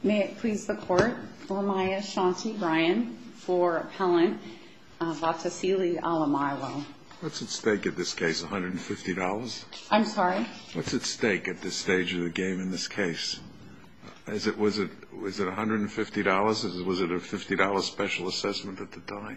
May it please the Court, Lamaya Shanti Bryan for Appellant Vatasili Alamailo. What's at stake at this case, $150? I'm sorry? What's at stake at this stage of the game in this case? Was it $150? Was it a $50 special assessment at the time?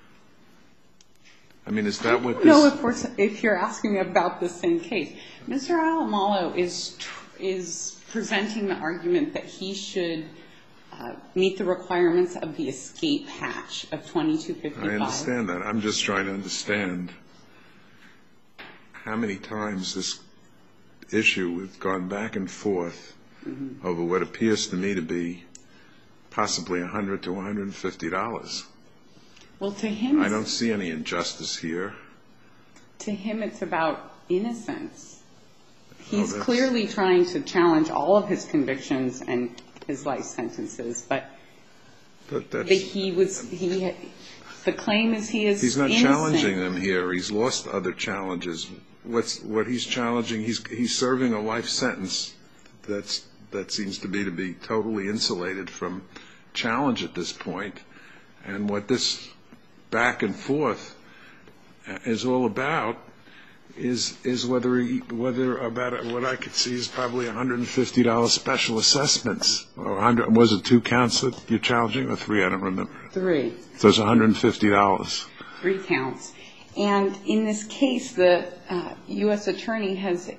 I mean, is that what this... I don't know if you're asking me about the same case. Mr. Alamailo is presenting the argument that he should meet the requirements of the escape hatch of 2255. I understand that. I'm just trying to understand how many times this issue has gone back and forth over what appears to me to be possibly $100 to $150. Well, to him... I don't see any injustice here. To him, it's about innocence. He's clearly trying to challenge all of his convictions and his life sentences, but the claim is he is innocent. He's not challenging them here. He's lost other challenges. What he's challenging, he's serving a life sentence that seems to be totally insulated from challenge at this point. And what this back and forth is all about is whether about what I could see is probably $150 special assessments. Was it 2 counts that you're challenging or 3? I don't remember. 3. So it's $150. 3 counts. And in this case, the U.S. attorney has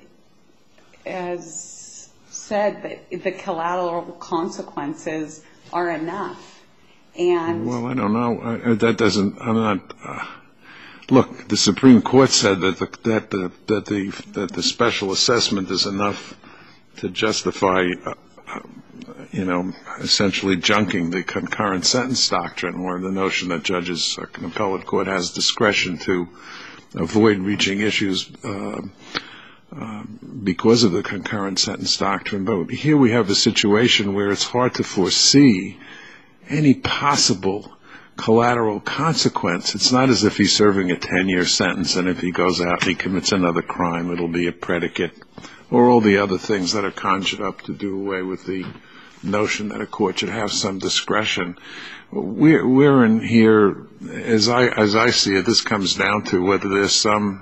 said that the collateral consequences are enough. And well, I don't know. That doesn't. I'm not. Look, the Supreme Court said that the special assessment is enough to justify, essentially junking the concurrent sentence doctrine, or the notion that judges, an appellate court has discretion to avoid reaching issues because of the concurrent sentence doctrine. But here we have a situation where it's hard to foresee any possible collateral consequence. It's not as if he's serving a 10-year sentence, and if he goes out and he commits another crime, it'll be a predicate, or all the other things that are conjured up to do away with the notion that a court should have some discretion. We're in here, as I see it, this comes down to whether there's some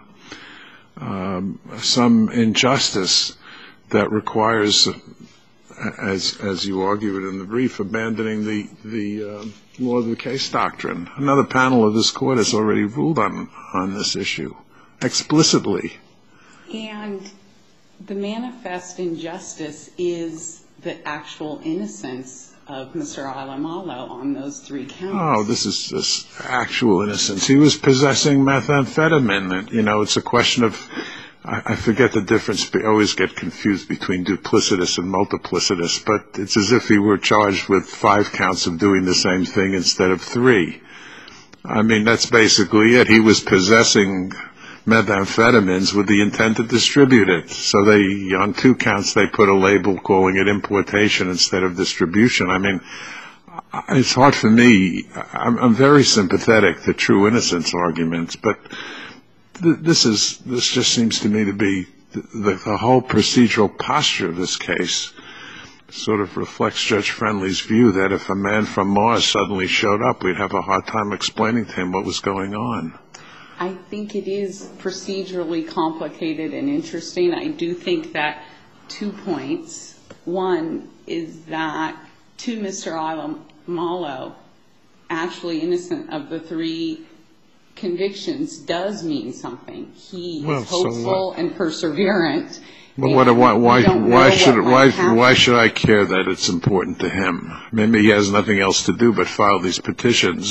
injustice that requires, as you argued in the brief, abandoning the law of the case doctrine. Another panel of this court has already ruled on this issue explicitly. And the manifest injustice is the actual innocence of Mr. Alamailo on those 3 counts. Oh, this is just actual innocence. He was possessing methamphetamine. It's a question of, I forget the difference. I always get confused between duplicitous and multiplicitous, but it's as if he were charged with 5 counts of doing the same thing instead of 3. I mean, that's basically it. He was possessing methamphetamines with the intent to distribute it. So on 2 counts, they put a label calling it importation instead of distribution. I mean, it's hard for me. I'm very sympathetic to true innocence arguments, but this just seems to me to be the whole procedural posture of this case sort of reflects Judge Friendly's view that if a man from Mars suddenly showed up, we'd have a hard time explaining to him what was going on. I think it is procedurally complicated and interesting. I do think that 2 points. One is that to Mr. Alamailo, actually innocent of the 3 convictions does mean something. He is hopeful and perseverant. But why should I care that it's important to him? Maybe he has nothing else to do but file these petitions,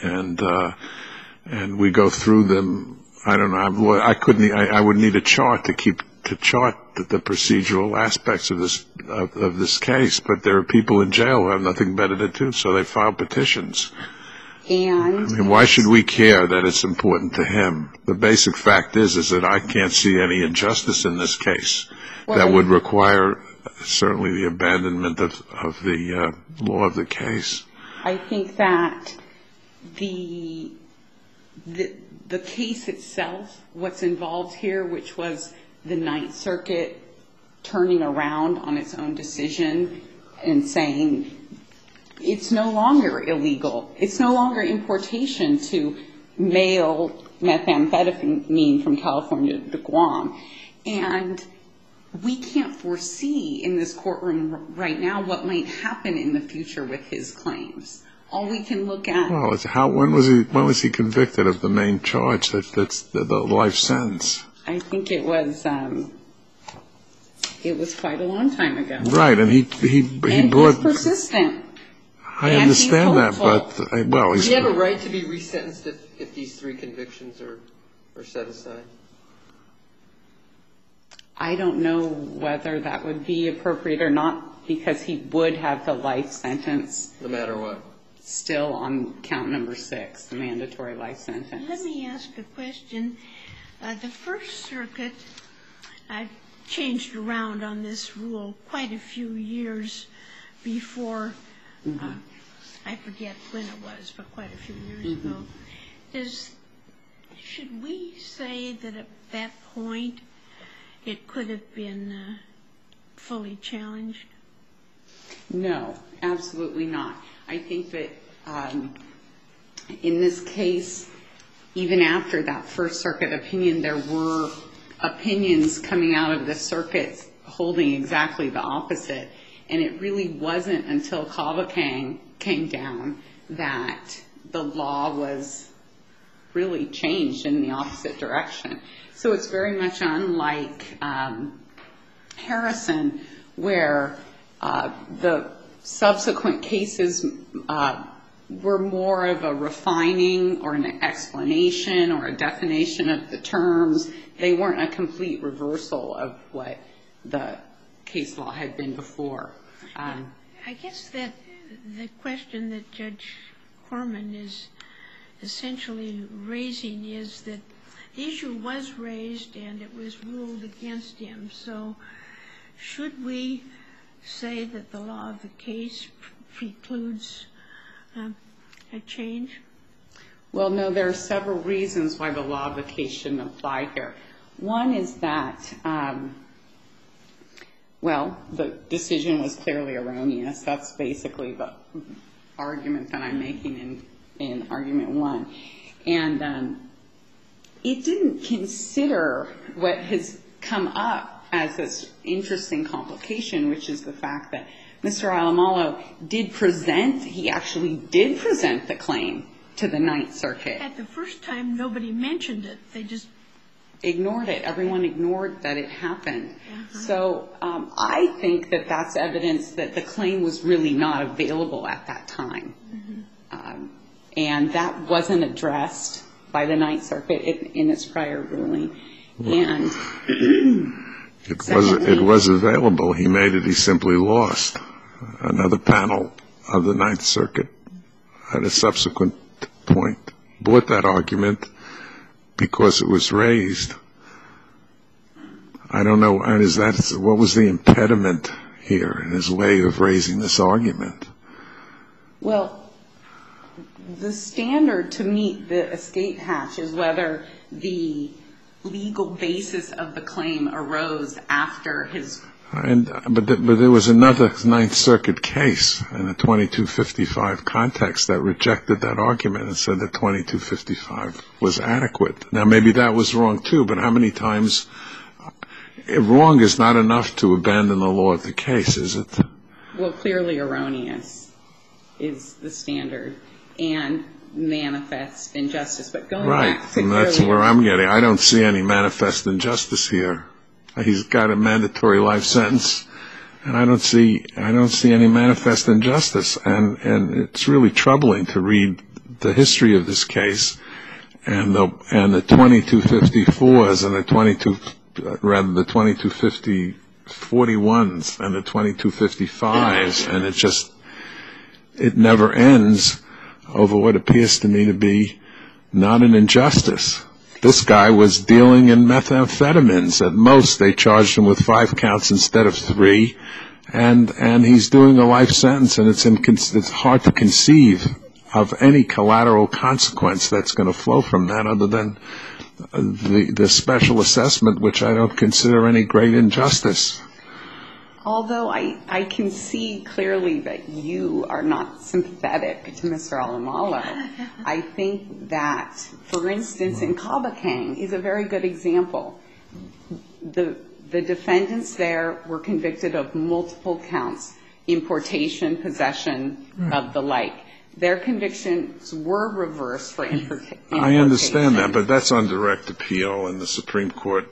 and we go through them. I don't know. I would need a chart to chart the procedural aspects of this case. But there are people in jail who have nothing better to do, so they file petitions. And why should we care that it's important to him? The basic fact is that I can't see any injustice in this case that would require certainly the abandonment of the law of the case. I think that the case itself, what's involved here, which was the Ninth Circuit turning around on its own decision and saying it's no longer illegal. It's no longer importation to mail methamphetamine from California to Guam. And we can't foresee in this courtroom right now what might happen in the future with his claims. All we can look at... Well, when was he convicted of the main charge? That's the life sentence. I think it was quite a long time ago. Right, and he brought... he's persistent. I understand that, but does he have a right to be resentenced if these 3 convictions are set aside? I don't know whether that would be appropriate or not, because he would have the life sentence. No matter what. Still on count number 6, the mandatory life sentence. Let me ask a question. The First Circuit changed around on this rule quite a few years before, I forget when it was, but quite a few years ago. Should we say that at that point it could have been fully challenged? No, absolutely not. I think that in this case, even after that First Circuit opinion, there were opinions coming out of the circuit holding exactly the opposite. And it really wasn't until Cavacang came down that the law was really changed in the opposite direction. So it's very much unlike Harrison, where the subsequent cases were more of a refining or an explanation or a definition of the terms. They weren't a complete reversal of what the case law had been before. I guess that the question that Judge Corman is essentially raising is that the issue was raised and it was ruled against him. So should we say that the law of the case precludes a change? Well, no, there are several reasons why the law of the case shouldn't apply here. One is that, the decision was clearly erroneous. That's basically the argument that I'm making in argument 1. And it didn't consider what has come up as this interesting complication, which is the fact that Mr. Alamalo actually did present the claim to the Ninth Circuit. At the first time, nobody mentioned it. They just ignored it. Everyone ignored that it happened. So I think that that's evidence that the claim was really not available at that time. And that wasn't addressed by the Ninth Circuit in its prior ruling. And it was available. He made it. He simply lost. Another panel of the Ninth Circuit at a subsequent point brought that argument because it was raised. I don't know. And what was the impediment here in his way of raising this argument? Well, the standard to meet the escape hatch is whether the legal basis of the claim arose after his... But there was another Ninth Circuit case in a 2255 context that rejected that argument and said that 2255 was adequate. Now, maybe that was wrong, too, but how many times... Wrong is not enough to abandon the law of the case, is it? Well, clearly erroneous is the standard, and manifest injustice. But going back to and that's where I'm getting. I don't see any manifest injustice here. He's got a mandatory life sentence, and I don't see any manifest injustice. And it's really troubling to read the history of this case and the 2254s and the 2241s and the 2255s, and it never ends over what appears to me to be not an injustice. This guy was dealing in methamphetamines. At most, they charged him with 5 counts instead of 3, and he's doing a life sentence, and it's hard to conceive of any collateral consequence that's going to flow from that other than the special assessment, which I don't consider any great injustice. Although I can see clearly that you are not sympathetic to Mr. Alamalo, I think that, for instance, in Kabakang is a very good example. The defendants there were convicted of multiple counts, importation, possession, of the like. Their convictions were reversed for importation. I understand that, but that's on direct appeal, and the Supreme Court,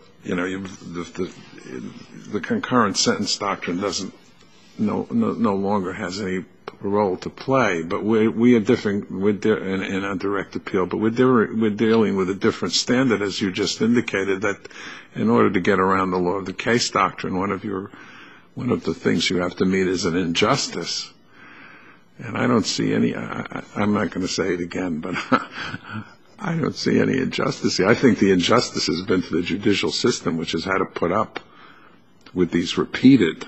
the concurrent sentence doctrine no longer has any role to play. But we are different in a direct appeal. But we're dealing with a different standard, as you just indicated. That in order to get around the law of the case doctrine, one of the things you have to meet is an injustice. And I don't see any. I'm not going to say it again, but I don't see any injustice here. I think the injustice has been to the judicial system, which has had to put up with these repeated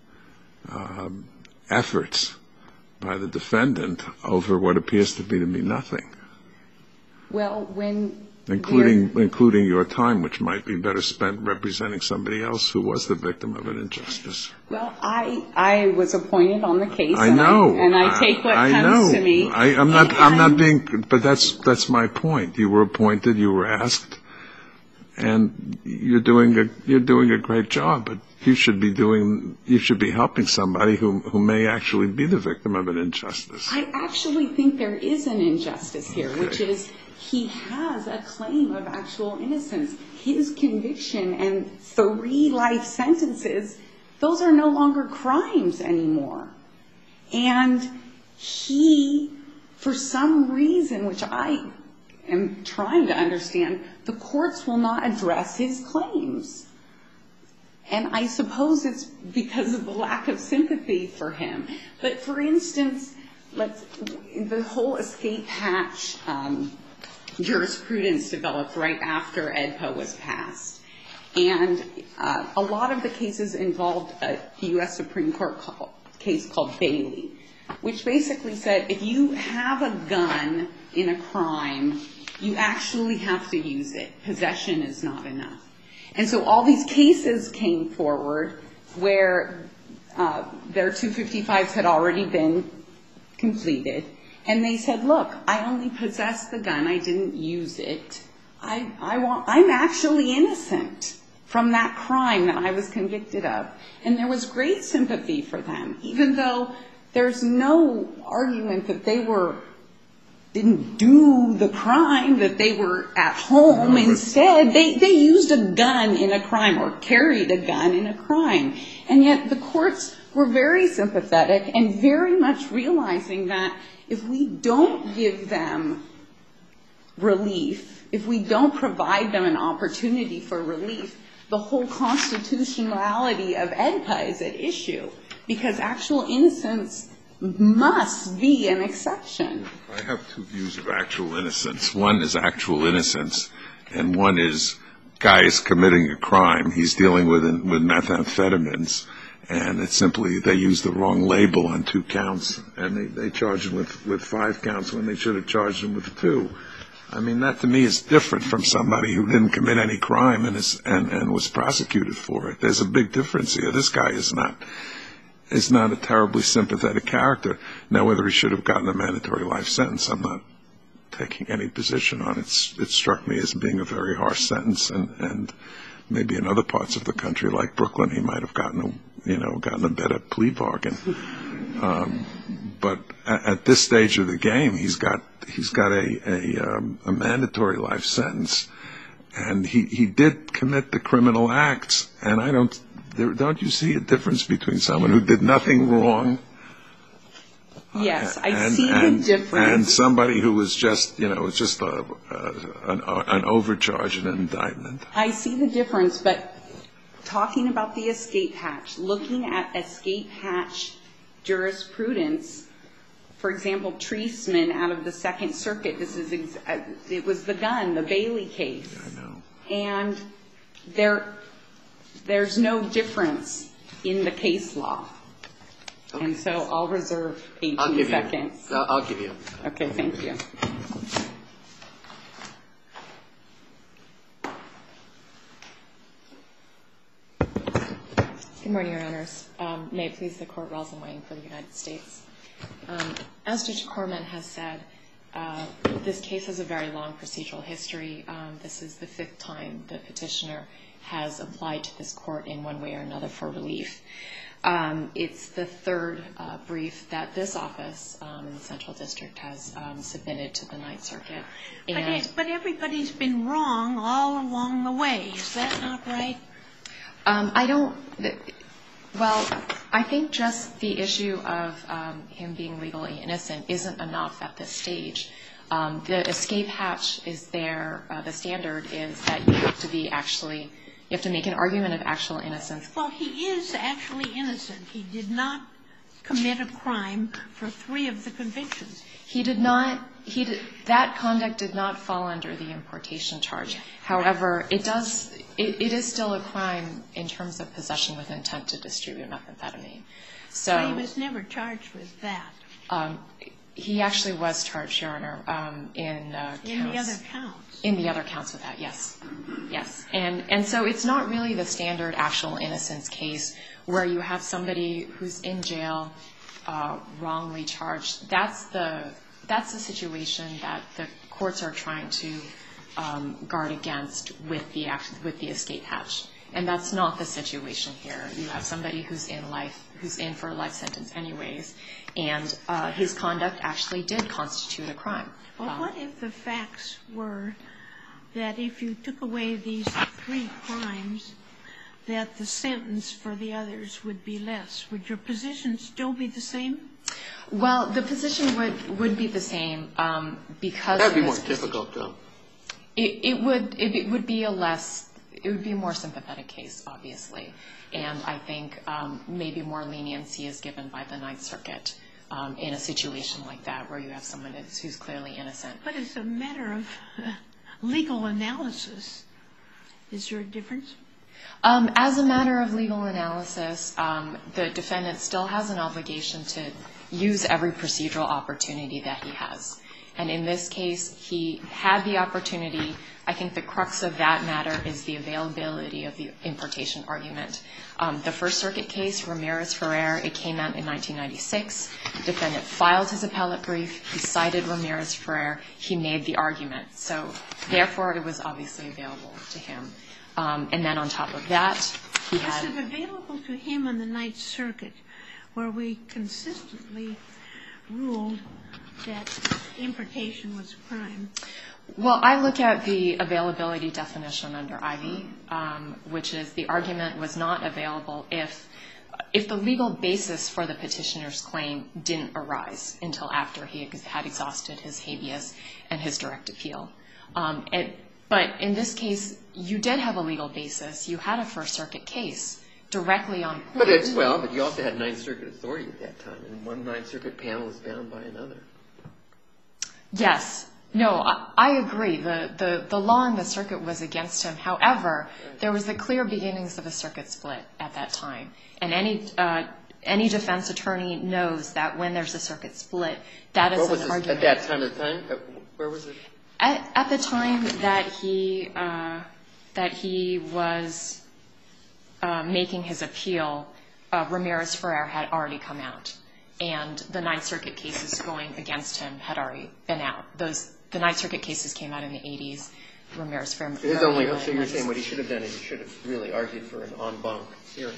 efforts by the defendant over what appears to be nothing. Well, including your time, which might be better spent representing somebody else who was the victim of an injustice. Well, I was appointed on the case. I know, and I take what comes to me. I'm not being, but that's my point. You were appointed, you were asked, and you're doing a great job. But you should be helping somebody who may actually be the victim of an injustice. I actually think there is an injustice here, which is he has a claim of actual innocence. His conviction and 3 life sentences, those are no longer crimes anymore. And he, for some reason, which I am trying to understand, the courts will not address his claims. And I suppose it's because of the lack of sympathy for him. But for instance, the whole escape hatch jurisprudence developed right after AEDPA was passed. And a lot of the cases involved a U.S. Supreme Court case called Bailey, which basically said if you have a gun in a crime, you actually have to use it. Possession is not enough. And so all these cases came forward where their 255s had already been completed. And they said, look, I only possessed the gun. I didn't use it. I'm actually innocent from that crime that I was convicted of. And there was great sympathy for them, even though there's no argument that they didn't do the crime, that they were at home. Instead, they used a gun in a crime or carried a gun in a crime. And yet the courts were very sympathetic and very much realizing that if we don't give them relief, if we don't provide them an opportunity for relief, the whole constitutionality of AEDPA is at issue, because actual innocence must be an exception. I have 2 views of actual innocence. One is actual innocence, and one is guy is committing a crime. He's dealing with methamphetamines, and it's simply they used the wrong label on 2 counts, and they charged him with 5 counts when they should have charged him with 2. I mean, that to me is different from somebody who didn't commit any crime and was prosecuted for it. There's a big difference here. This guy is not a terribly sympathetic character. Now, whether he should have gotten a mandatory life sentence, I'm not taking any position on it. It struck me as being a very harsh sentence, and maybe in other parts of the country, like Brooklyn, he might have gotten a better plea bargain. But at this stage of the game, he's got a mandatory life sentence, and he did commit the criminal acts. And don't you see a difference between someone who did nothing wrong? Yes, I see the difference. And somebody who was just an overcharge and an indictment. I see the difference, but talking about the escape hatch, looking at escape hatch jurisprudence, for example, Treisman out of the Second Circuit, it was the gun, the Bailey case. Yeah, I know. And there's no difference in the case law. Okay. And so I'll reserve 18 seconds. I'll give you. Okay, thank you. Good morning, Your Honors. May it please the Court, Rosalyn Wang for the United States. As Judge Corman has said, this case has a very long procedural history. This is the 5th time the petitioner has applied to this court in one way or another for relief. It's the 3rd brief that this office in the Central District has submitted to the Ninth Circuit. But everybody's been wrong all along the way. Is that not right? I think just the issue of him being legally innocent isn't enough at this stage. The escape hatch is there. The standard is that you have to make an argument of actual innocence. Well, he is actually innocent. He did not commit a crime for 3 of the convictions. He did not. That conduct did not fall under the importation charge. However, it is still a crime in terms of possession with intent to distribute methamphetamine. But he was never charged with that. He actually was charged, Your Honor, in the other counts. In the other counts of that, yes. Yes. And so it's not really the standard actual innocence case where you have somebody who's in jail wrongly charged. That's the situation that the courts are trying to guard against with the escape hatch. And that's not the situation here. You have somebody who's in for a life sentence anyways, and his conduct actually did constitute a crime. Well, what if the facts were that if you took away these 3 crimes, that the sentence for the others would be less? Would your position still be the same? Well, the position would be the same because that would be more difficult, though. It would be a more sympathetic case, obviously, and I think maybe more leniency is given by the Ninth Circuit in a situation like that where you have someone who's clearly innocent. But it's a matter of legal analysis. Is there a difference? As a matter of legal analysis, the defendant still has an obligation to use every procedural opportunity that he has. And in this case, he had the opportunity. I think the crux of that matter is the availability of the importation argument. The First Circuit case, Ramirez-Ferrer, it came out in 1996. Defendant filed his appellate brief. He cited Ramirez-Ferrer. He made the argument. So, therefore, it was obviously available to him. And then on top of that, he had... Was it available to him on the Ninth Circuit where we consistently ruled that importation was a crime? Well, I look at the availability definition under Ivey, which is the argument was not available if the legal basis for the petitioner's claim didn't arise until after he had exhausted his habeas and his direct appeal. But in this case, you did have a legal basis. You had a First Circuit case directly on point. But you also had Ninth Circuit authority at that time, and one Ninth Circuit panel is bound by another. Yes. No, I agree. The law in the circuit was against him. However, there was the clear beginnings of a circuit split at that time. And any defense attorney knows that when there's a circuit split, that is an argument. At that time of time? Where was it? At the time that he was making his appeal, Ramirez-Ferrer had already come out. And the Ninth Circuit cases going against him had already been out. The Ninth Circuit cases came out in the 80s. Ramirez-Ferrer... So you're saying what he should have done is he should have really argued for an en banc hearing?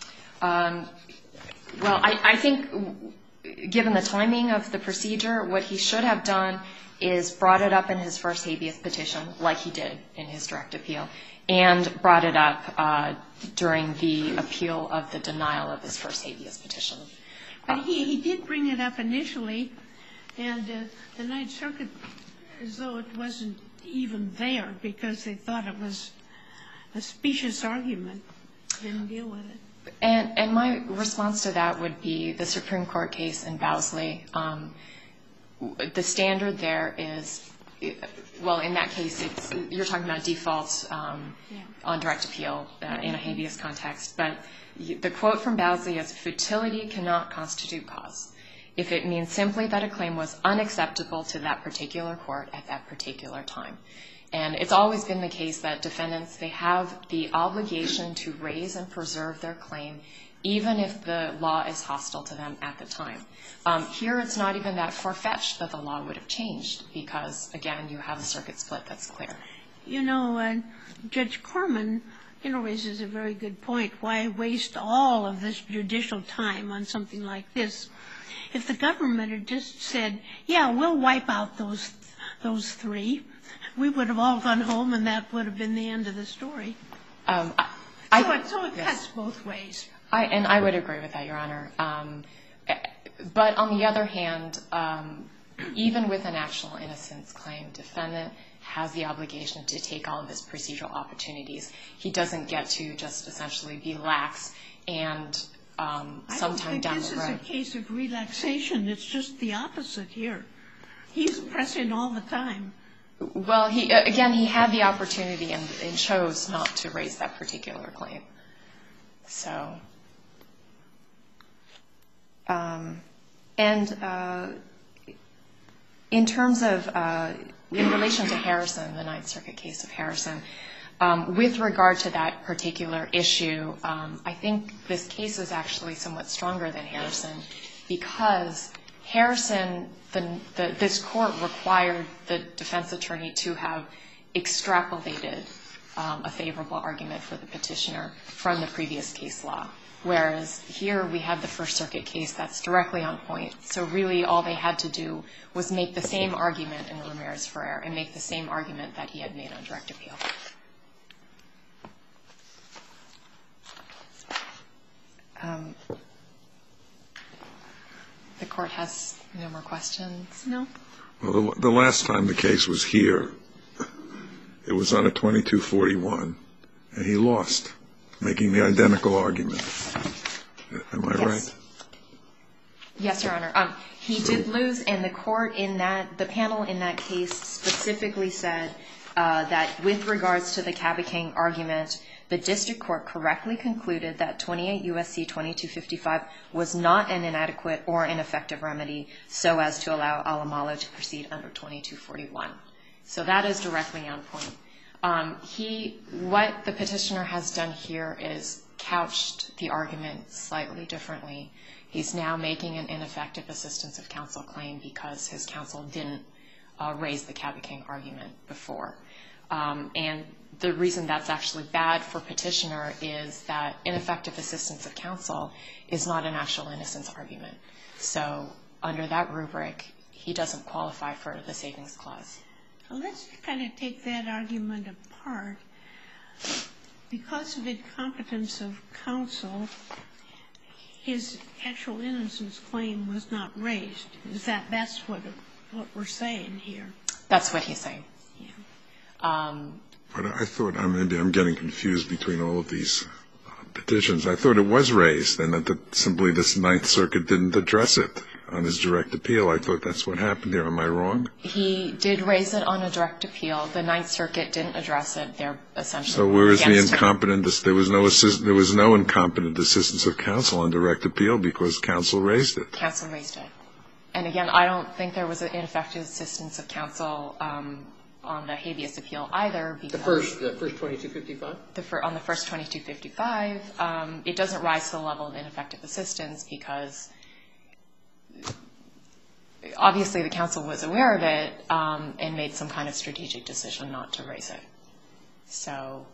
Well, I think given the timing of the procedure, what he should have done is brought it up in his first habeas petition, like he did in his direct appeal, and brought it up during the appeal of the denial of his first habeas petition. But he did bring it up initially, and the Ninth Circuit, as though it wasn't even there because they thought it was a specious argument, didn't deal with it. And my response to that would be the Supreme Court case in Bowsley. The standard there is, well, in that case, you're talking about defaults on direct appeal in a habeas context. But the quote from Bowsley is, futility cannot constitute cause. if it means simply that a claim was unacceptable to that particular court at that particular time. And it's always been the case that defendants, they have the obligation to raise and preserve their claim even if the law is hostile to them at the time. Here it's not even that far-fetched that the law would have changed because, again, you have a circuit split that's clear. You know, Judge Corman, raises a very good point. Why waste all of this judicial time on something like this? If the government had just said, yeah, we'll wipe out those three, we would have all gone home and that would have been the end of the story. So it cuts both ways. And I would agree with that, Your Honor. But on the other hand, even with an actual innocence claim, defendant has the obligation to take all of his procedural opportunities. He doesn't get to just essentially be lax and sometime down the road. I don't think this is a case of relaxation. It's just the opposite here. He's pressing all the time. Well, he had the opportunity and chose not to raise that particular claim. So, in terms of, in relation to Harrison, the Ninth Circuit case of Harrison, with regard to that particular issue, I think this case is actually somewhat stronger than Harrison because Harrison, this court required the defense attorney to have extrapolated a favorable argument for the petitioner from the previous case law. Whereas here we have the First Circuit case that's directly on point. So really all they had to do was make the same argument in Ramirez-Ferrer and make the same argument that he had made on direct appeal. The court has no more questions? No? Well, the last time the case was here, it was on a 2241, and he lost, making the identical argument. Am I right? Yes, Your Honor. He did lose, and the court in that, the panel in that case specifically said that with regards to the Caboking argument, the district court correctly concluded that 28 U.S.C. 2255 was not an inadequate or ineffective remedy so as to allow Alamalo to proceed under 2241. So that is directly on point. What the petitioner has done here is couched the argument slightly differently. He's now making an ineffective assistance of counsel claim because his counsel didn't raise the Caboking argument before. And the reason that's actually bad for petitioner is that ineffective assistance of counsel is not an actual innocence argument. So under that rubric, he doesn't qualify for the savings clause. Well, let's kind of take that argument apart. Because of incompetence of counsel, his actual innocence claim was not raised. That's what we're saying here? That's what he's saying. Yeah. But I thought, maybe I'm getting confused between all of these petitions. I thought it was raised and that simply this Ninth Circuit didn't address it on his direct appeal. I thought that's what happened here. Am I wrong? He did raise it on a direct appeal. The Ninth Circuit didn't address it. They're essentially So where is the incompetent? There was no incompetent assistance of counsel on direct appeal because counsel raised it. Counsel raised it. And again, I don't think there was an ineffective assistance of counsel on the habeas appeal either. The first 2255? On the first 2255, it doesn't rise to the level of ineffective assistance because obviously the counsel was aware of it and made some kind of strategic decision not to raise it. So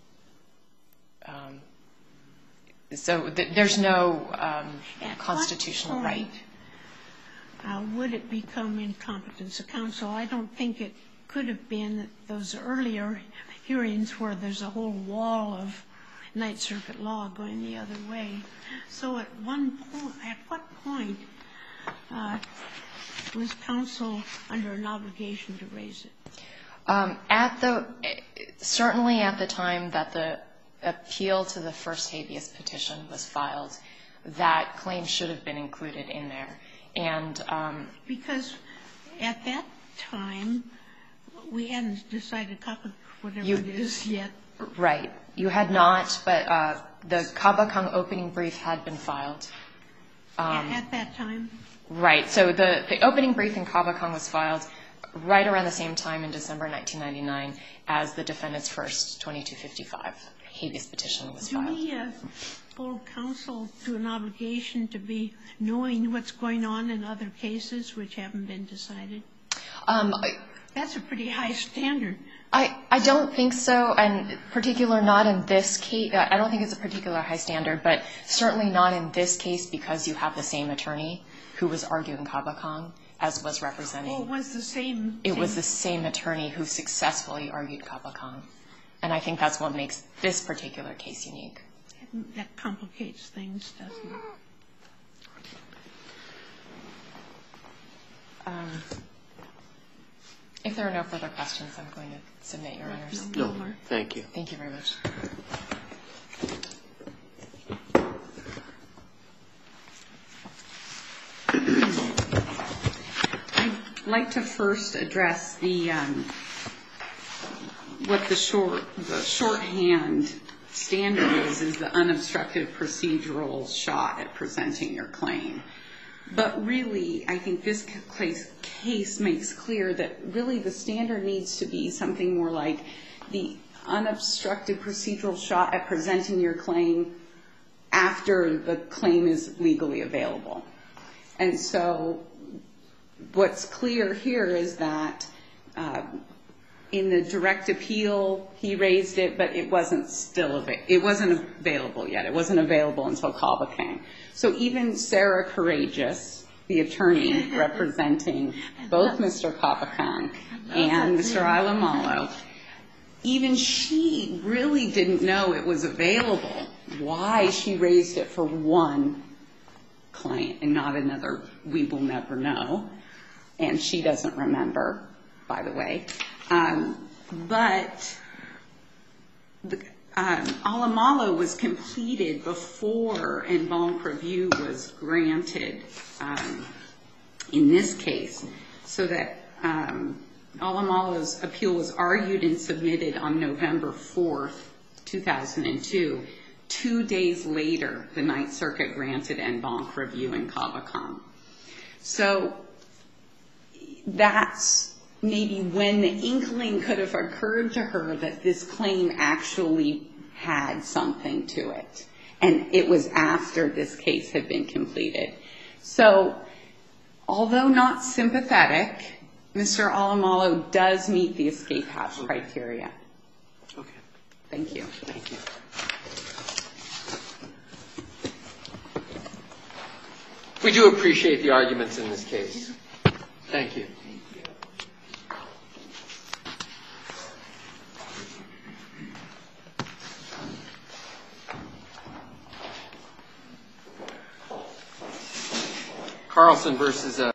there's no constitutional right. Would it become incompetence of counsel? I don't think it could have been those earlier hearings where there's a whole wall of Ninth Circuit law going the other way. So at what point was counsel under an obligation to raise it? Certainly at the time that the appeal to the first habeas petition was filed, that claim should have been included in there. And because at that time, we hadn't decided whatever it is yet. Right. You had not, but the Kabakang opening brief had been filed. At that time? Right. So the opening brief in Kabakong was filed right around the same time in December 1999 as the defendant's first 2255 habeas petition was filed. Do we hold counsel to an obligation to be knowing what's going on in other cases which haven't been decided? That's a pretty high standard. I don't think so, and particular not in this case. I don't think it's a particular high standard, but certainly not in this case because you have the same attorney who was arguing Kabakong as was representing. Oh, it was the same? It was the same attorney who successfully argued Kabakong, and I think that's what makes this particular case unique. That complicates things, doesn't it? If there are no further questions, I'm going to submit, Your Honors. No, thank you. Thank you very much. I'd like to first address what the shorthand standard is the unobstructed procedural shot at presenting your claim. But really, I think this case makes clear that really the standard needs to be something more like the unobstructed procedural shot at presenting your claim after the claim is legally available. And so what's clear here is that in the direct appeal, he raised it, but it wasn't available yet. It wasn't available until Kabakong. So even Sarah Courageous, the attorney representing both Mr. Kabakong and Mr. Ilamalo, even she really didn't know it was available. Why she raised it for one client and not another, we will never know. And she doesn't remember, by the way. But Ilamalo was completed before en banc review was granted in this case, so that Ilamalo's appeal was argued and submitted on November 4th, 2002. 2 days later, the Ninth Circuit granted en banc review in Kabakong. So that's maybe when the inkling could have occurred to her that this claim actually had something to it. And it was after this case had been completed. So although not sympathetic, Mr. Ilamalo does meet the escape hatch criteria. Okay. Thank you. Thank you. We do appreciate the arguments in this case. Thank you. Carlson versus